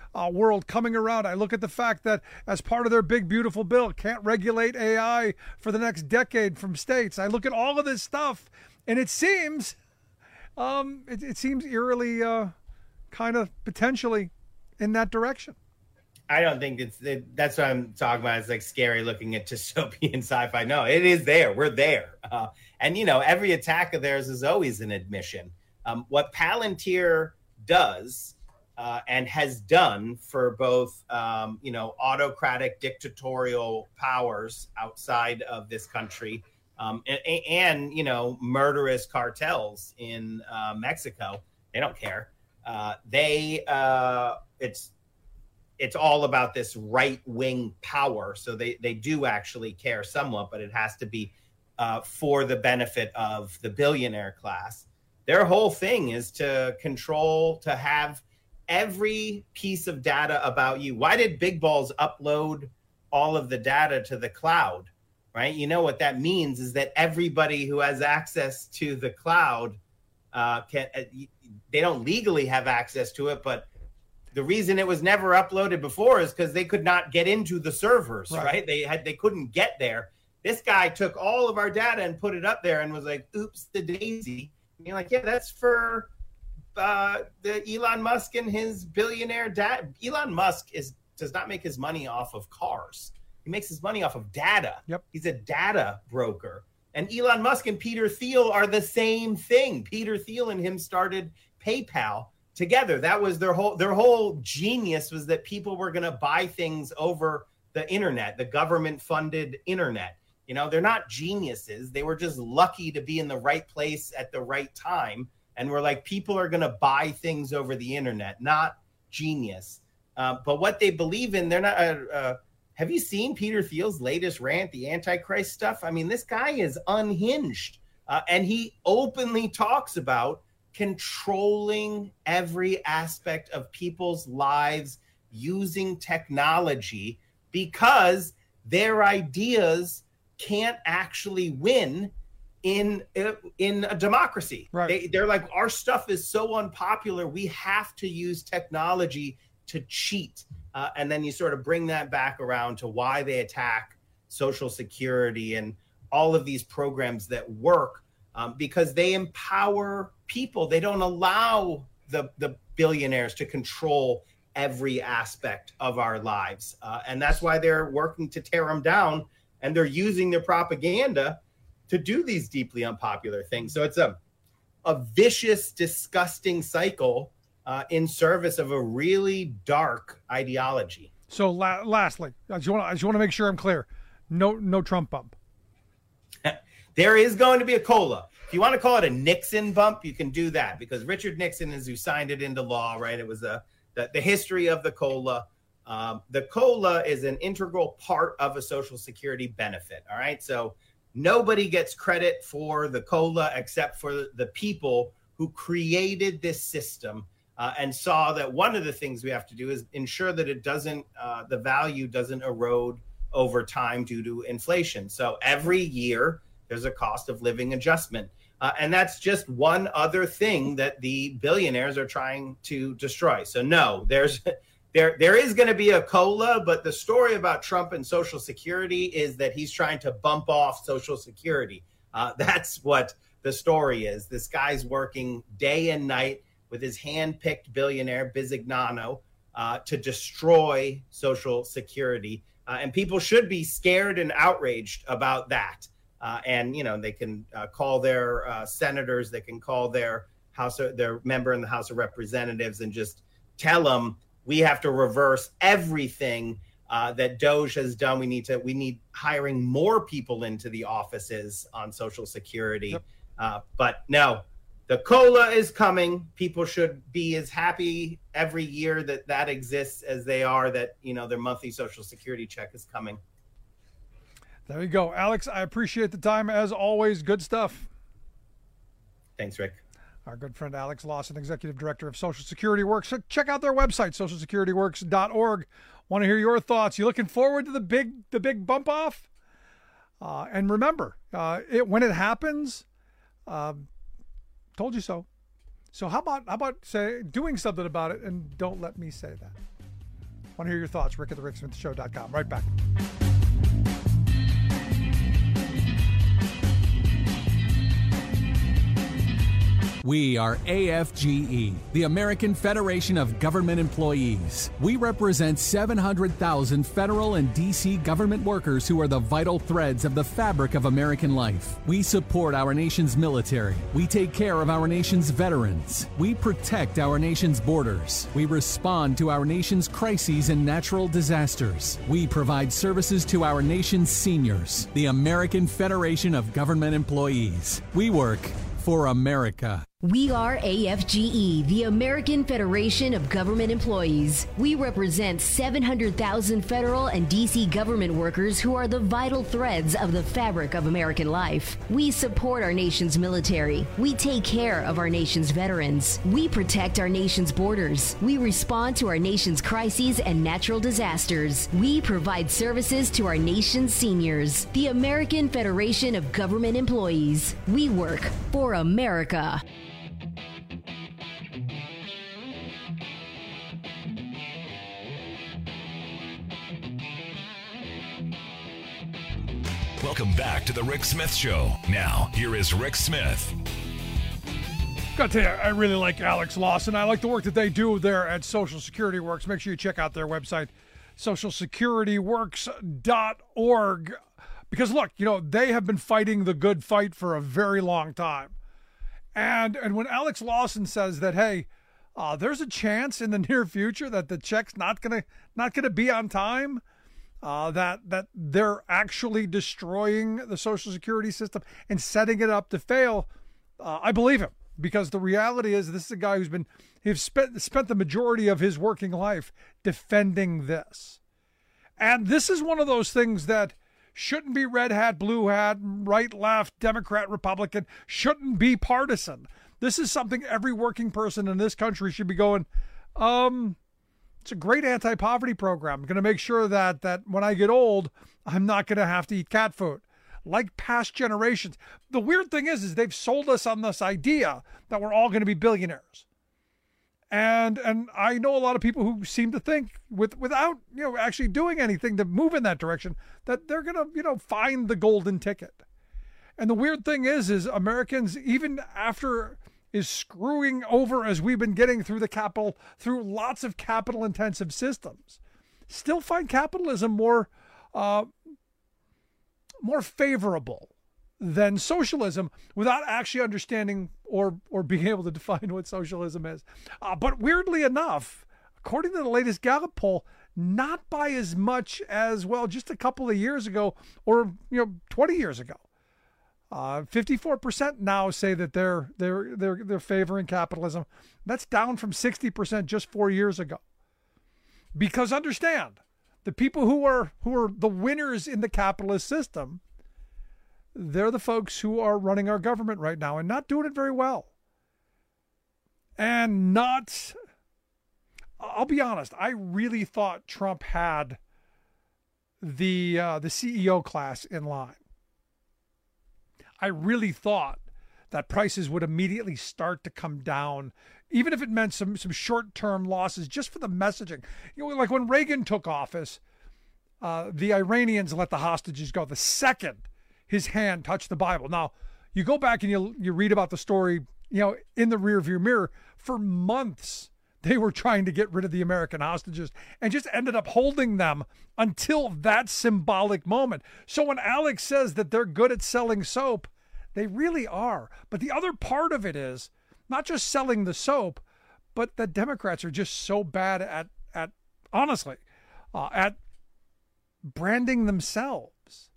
world coming around. I look at the fact that as part of their big, beautiful bill, can't regulate AI for the next decade from states. I look at all of this stuff, and it seems, it seems eerily kind of potentially in that direction. I don't think that's what I'm talking about. It's like scary looking at dystopian sci-fi. No, it is there. We're there. And, every attack of theirs is always an admission. What Palantir does and has done for both, autocratic dictatorial powers outside of this country and murderous cartels in Mexico, they don't care. It's all about this right-wing power. So they do actually care somewhat, but it has to be for the benefit of the billionaire class. Their whole thing is to control, to have every piece of data about you. Why did Big Balls upload all of the data to the cloud, right? You know what that means is that everybody who has access to the cloud they don't legally have access to it, but the reason it was never uploaded before is because they could not get into the servers, right? They couldn't get there. This guy took all of our data and put it up there and was like, oops, the daisy. And you're like, yeah, that's for the Elon Musk and his billionaire dad. Elon Musk does not make his money off of cars. He makes his money off of data. Yep. He's a data broker. And Elon Musk and Peter Thiel are the same thing. Peter Thiel and him started PayPal together. That was their whole genius, was that people were going to buy things over the internet, the government funded internet. They're not geniuses. They were just lucky to be in the right place at the right time. And we're like, people are going to buy things over the internet, not genius. But what they believe in, they're not. Have you seen Peter Thiel's latest rant, the Antichrist stuff? I mean, this guy is unhinged. And he openly talks about controlling every aspect of people's lives using technology because their ideas can't actually win in a democracy. Right. They're like, our stuff is so unpopular, we have to use technology to cheat. And then you sort of bring that back around to why they attack Social Security and all of these programs that work, because they empower people. They don't allow the billionaires to control every aspect of our lives. And that's why they're working to tear them down, and they're using their propaganda to do these deeply unpopular things. So it's a vicious, disgusting cycle in service of a really dark ideology. So lastly, I just want to make sure I'm clear. No Trump bump. There is going to be a COLA. If you want to call it a Nixon bump, you can do that, because Richard Nixon is who signed it into law, right? It was the history of the COLA. The COLA is an integral part of a Social Security benefit, all right? So nobody gets credit for the COLA except for the people who created this system and saw that one of the things we have to do is ensure that it doesn't, the value doesn't erode over time due to inflation. So every year there's a cost of living adjustment. And that's just one other thing that the billionaires are trying to destroy. So no, there is going to be a COLA, but the story about Trump and Social Security is that he's trying to bump off Social Security. That's what the story is. This guy's working day and night with his hand-picked billionaire, Bisignano, to destroy Social Security. And people should be scared and outraged about that. And, they can call their senators, they can call their member in the House of Representatives and just tell them, we have to reverse everything that Doge has done. We need hiring more people into the offices on Social Security. Yep. But no, the COLA is coming. People should be as happy every year that exists as they are that, their monthly Social Security check is coming. There you go. Alex, I appreciate the time as always. Good stuff. Thanks, Rick. Our good friend Alex Lawson, Executive Director of Social Security Works. Check out their website, socialsecurityworks.org. Want to hear your thoughts. You looking forward to the big bump off? And remember, when it happens, told you so. So how about say doing something about it, and don't let me say that. Want to hear your thoughts? Rick at the ricksmithshow.com. Right back. We are AFGE, the American Federation of Government Employees. We represent 700,000 federal and D.C. government workers who are the vital threads of the fabric of American life. We support our nation's military. We take care of our nation's veterans. We protect our nation's borders. We respond to our nation's crises and natural disasters. We provide services to our nation's seniors. The American Federation of Government Employees. We work for America. We are AFGE, the American Federation of Government Employees. We represent 700,000 federal and D.C. government workers who are the vital threads of the fabric of American life. We support our nation's military. We take care of our nation's veterans. We protect our nation's borders. We respond to our nation's crises and natural disasters. We provide services to our nation's seniors. The American Federation of Government Employees. We work for America. Welcome back to the Rick Smith Show. Now, here is Rick Smith. Got to tell you, I really like Alex Lawson. I like the work that they do there at Social Security Works. Make sure you check out their website, socialsecurityworks.org. Because look, they have been fighting the good fight for a very long time. And when Alex Lawson says that, hey, there's a chance in the near future that the check's not gonna be on time, that they're actually destroying the Social Security system and setting it up to fail, I believe him, because the reality is this is a guy who's spent the majority of his working life defending this. And this is one of those things that shouldn't be red hat, blue hat, right, left, Democrat, Republican, shouldn't be partisan. This is something every working person in this country should be going, it's a great anti-poverty program. I'm going to make sure that when I get old, I'm not going to have to eat cat food like past generations. The weird thing is they've sold us on this idea that we're all going to be billionaires. And I know a lot of people who seem to think without, actually doing anything to move in that direction, that they're going to, find the golden ticket. And the weird thing is Americans, even after is screwing over as we've been getting through lots of capital intensive systems, still find capitalism more favorable than socialism without actually understanding or being able to define what socialism is. But weirdly enough, according to the latest Gallup poll, not by as much as, just a couple of years ago or 20 years ago. 54% now say that they're favoring capitalism. That's down from 60% just 4 years ago. Because understand, the people who are the winners in the capitalist system, they're the folks who are running our government right now and not doing it very well. And I'll be honest, I really thought Trump had the CEO class in line. I really thought that prices would immediately start to come down, even if it meant some short-term losses just for the messaging. Like when Reagan took office, the Iranians let the hostages go the second his hand touched the Bible. Now, you go back and you read about the story, in the rearview mirror. For months, they were trying to get rid of the American hostages and just ended up holding them until that symbolic moment. So when Alex says that they're good at selling soap, they really are. But the other part of it is not just selling the soap, but the Democrats are just so bad at branding themselves.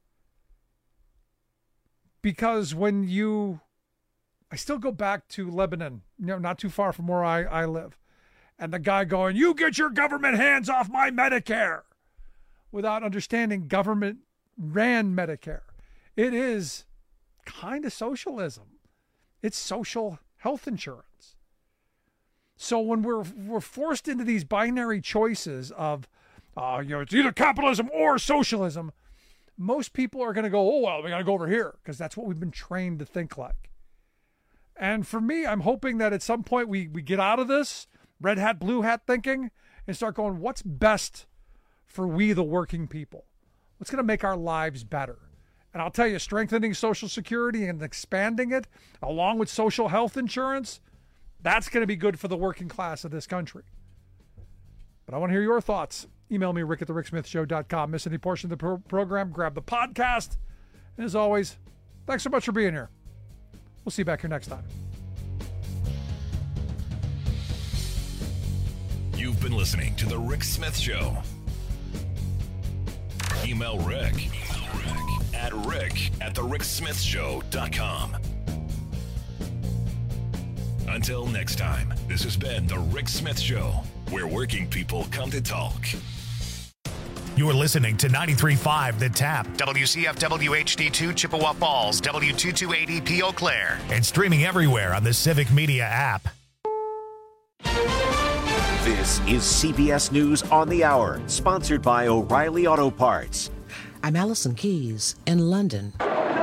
Because I still go back to Lebanon, not too far from where I live. And the guy going, "You get your government hands off my Medicare," without understanding government ran Medicare. It is kind of socialism. It's social health insurance. So when we're forced into these binary choices of, it's either capitalism or socialism, most people are going to go, we got to go over here because that's what we've been trained to think like. And for me, I'm hoping that at some point we get out of this red hat, blue hat thinking and start going, what's best for we, the working people? What's going to make our lives better? And I'll tell you, strengthening Social Security and expanding it, along with social health insurance, that's going to be good for the working class of this country. But I want to hear your thoughts. Email me, rick@thericksmithshow.com. Miss any portion of the program, grab the podcast. And as always, thanks so much for being here. We'll see you back here next time. You've been listening to The Rick Smith Show. Email Rick at rick@thericksmithshow.com. Until next time, this has been The Rick Smith Show, where working people come to talk. You're listening to 93.5 The Tap, WCFW HD2 Chippewa Falls, W2280P Eau Claire, and streaming everywhere on the Civic Media app. This is CBS News on the Hour, sponsored by O'Reilly Auto Parts. I'm Allison Keyes in London.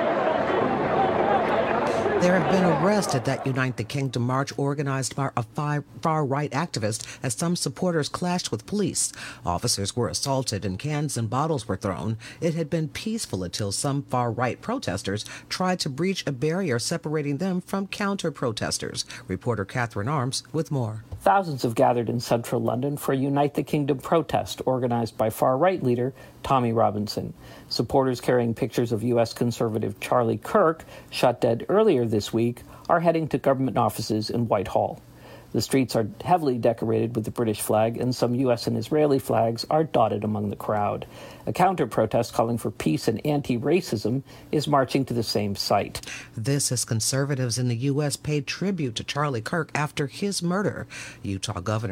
There have been arrests at that Unite the Kingdom march organized by a far-right activist as some supporters clashed with police. Officers were assaulted and cans and bottles were thrown. It had been peaceful until some far-right protesters tried to breach a barrier separating them from counter-protesters. Reporter Catherine Arms with more. Thousands have gathered in central London for a Unite the Kingdom protest organized by far-right leader Tommy Robinson. Supporters carrying pictures of U.S. conservative Charlie Kirk, shot dead earlier this week, are heading to government offices in Whitehall. The streets are heavily decorated with the British flag, and some U.S. and Israeli flags are dotted among the crowd. A counter-protest calling for peace and anti-racism is marching to the same site. This as conservatives in the U.S. paid tribute to Charlie Kirk after his murder. Utah Governor